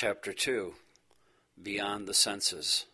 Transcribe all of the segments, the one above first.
Chapter 2. Beyond the Senses.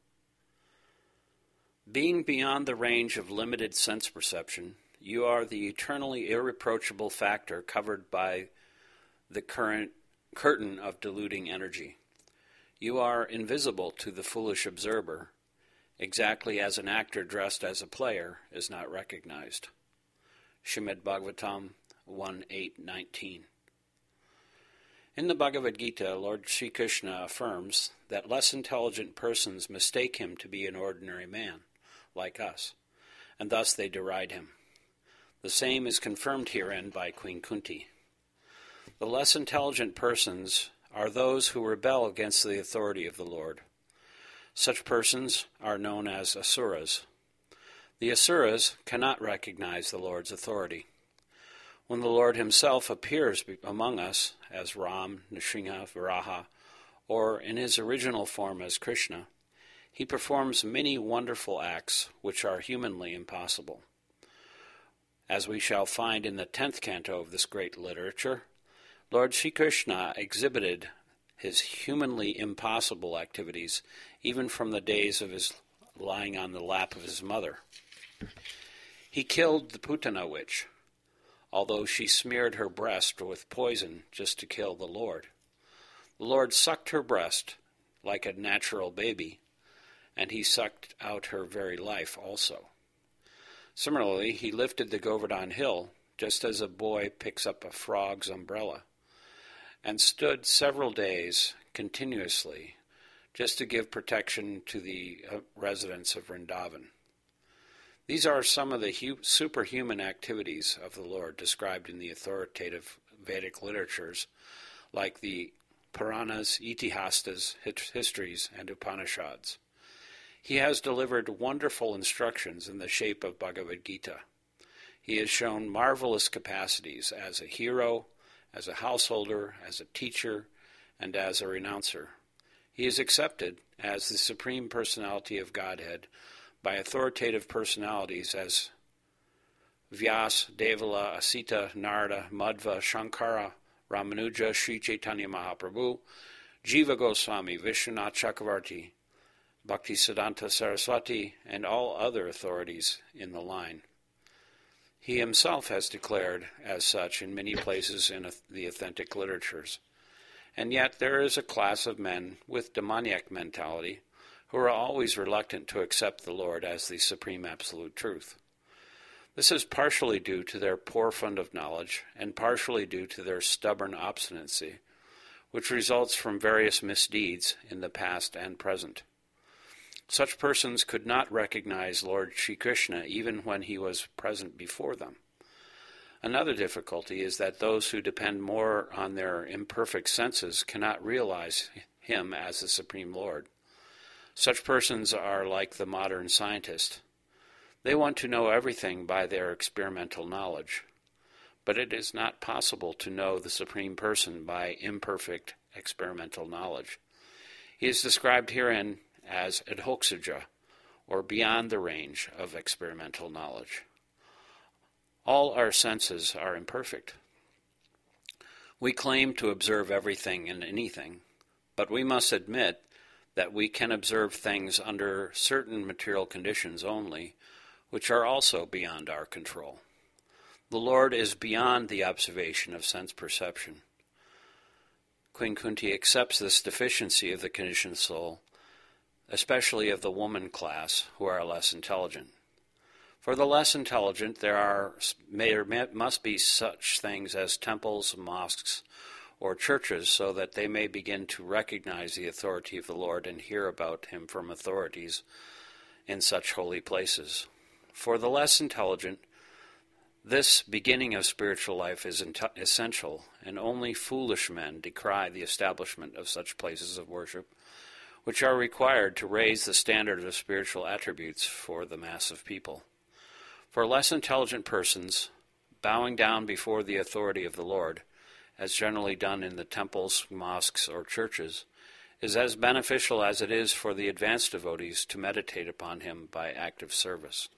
Being beyond the range of limited sense perception, you are the eternally irreproachable factor covered by the curtain of deluding energy. You are invisible to the foolish observer, exactly as an actor dressed as a player is not recognized. Srimad Bhagavatam 1.8.19. In the Bhagavad Gita, Lord Sri Krishna affirms that less intelligent persons mistake him to be an ordinary man, like us, and thus they deride him. The same is confirmed herein by Queen Kunti. The less intelligent persons are those who rebel against the authority of the Lord. Such persons are known as asuras. The asuras cannot recognize the Lord's authority. When the Lord himself appears among us as Ram, Nrsimha, Varaha, or in his original form as Krishna, he performs many wonderful acts which are humanly impossible. As we shall find in the 10th canto of this great literature, Lord Sri Krishna exhibited his humanly impossible activities even from the days of his lying on the lap of his mother. He killed the Putana witch, although she smeared her breast with poison just to kill the Lord. The Lord sucked her breast like a natural baby, and he sucked out her very life also. Similarly, he lifted the Govardhan hill just as a boy picks up a frog's umbrella, and stood several days continuously just to give protection to the residents of Vrindavan. These are some of the superhuman activities of the Lord described in the authoritative Vedic literatures like the Puranas, Itihastas, histories, and Upanishads. He has delivered wonderful instructions in the shape of Bhagavad Gita. He has shown marvelous capacities as a hero, as a householder, as a teacher, and as a renouncer. He is accepted as the Supreme Personality of Godhead by authoritative personalities as Vyas, Devala, Asita, Narada, Madhva, Shankara, Ramanuja, Sri Chaitanya Mahaprabhu, Jiva Goswami, Vishwanath Chakravarti, Bhaktisiddhanta Saraswati, and all other authorities in the line. He himself has declared as such in many places in the authentic literatures. And yet there is a class of men with demoniac mentality who are always reluctant to accept the Lord as the supreme absolute truth. This is partially due to their poor fund of knowledge and partially due to their stubborn obstinacy, which results from various misdeeds in the past and present. Such persons could not recognize Lord Sri Krishna even when he was present before them. Another difficulty is that those who depend more on their imperfect senses cannot realize him as the Supreme Lord. Such persons are like the modern scientist. They want to know everything by their experimental knowledge, but it is not possible to know the Supreme Person by imperfect experimental knowledge. He is described herein as adhoksaja, or beyond the range of experimental knowledge. All our senses are imperfect. We claim to observe everything and anything, but we must admit that we can observe things under certain material conditions only, which are also beyond our control. The Lord is beyond the observation of sense perception. Queen Kunti accepts this deficiency of the conditioned soul, especially of the woman class who are less intelligent. For the less intelligent, there must be such things as temples, mosques, or churches, so that they may begin to recognize the authority of the Lord and hear about him from authorities in such holy places. For the less intelligent, this beginning of spiritual life is essential, and only foolish men decry the establishment of such places of worship, which are required to raise the standard of spiritual attributes for the mass of people. For less intelligent persons, bowing down before the authority of the Lord, as generally done in the temples, mosques, or churches, is as beneficial as it is for the advanced devotees to meditate upon him by active service.